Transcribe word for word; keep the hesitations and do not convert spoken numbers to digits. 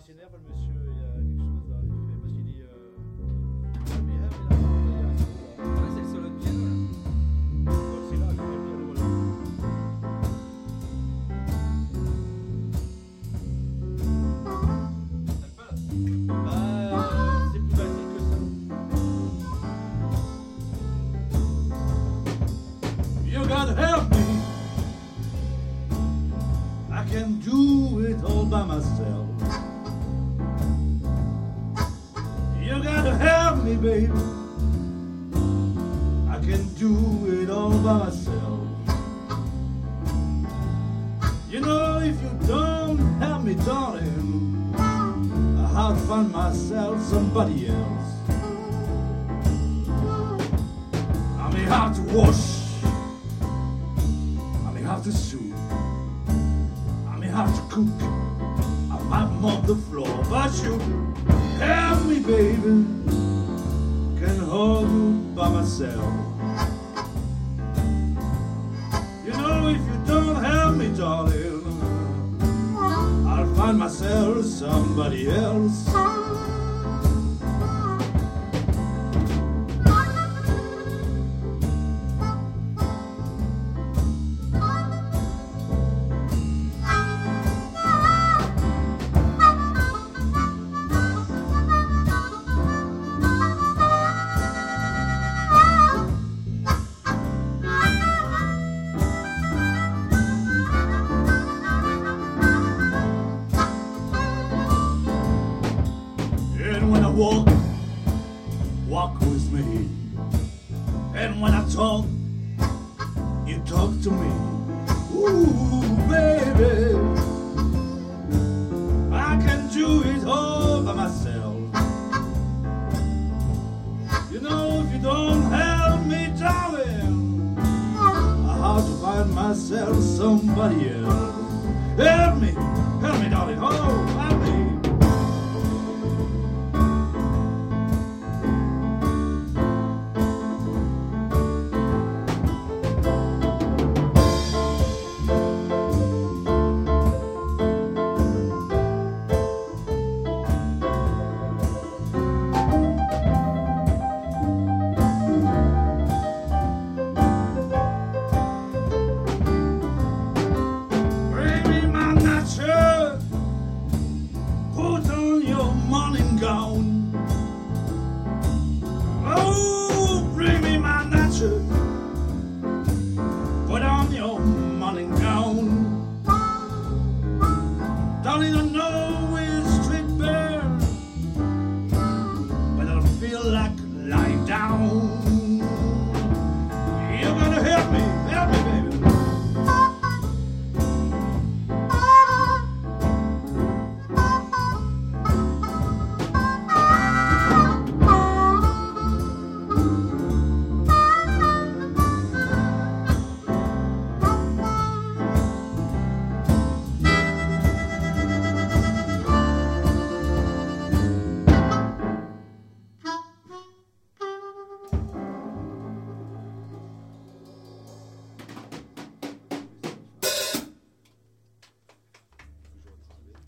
s'énerve le monsieur, il y a quelque chose là, il fait parce qu'il dit euh... mais là, mais là, il y a un solo, là. Ouais, c'est le solo de piano là. Ouais, c'est là, le piano, voilà. T'aimes pas là? Bah, c'est plus basique que ça. You gotta help me. I can do it all by myself. You gotta help me, baby. I can do it all by myself. You know, if you don't help me, darling, I'll find myself somebody else. I may have to wash, I may have to sew, I may have to cook, I might mop the floor, but you help me, baby, can hold you by myself. You know, if you don't help me, darling, I'll find myself somebody else. When I walk, walk with me. And when I talk, you talk to me. Ooh, baby, I can do it all by myself. You know, if you don't help me, darling, I have to find myself somebody else. Help me, help me, darling, oh, help me. Oh, bring me my nature. Put on your morning gown. Darling, I know it's street bare, but I don't feel like lying down.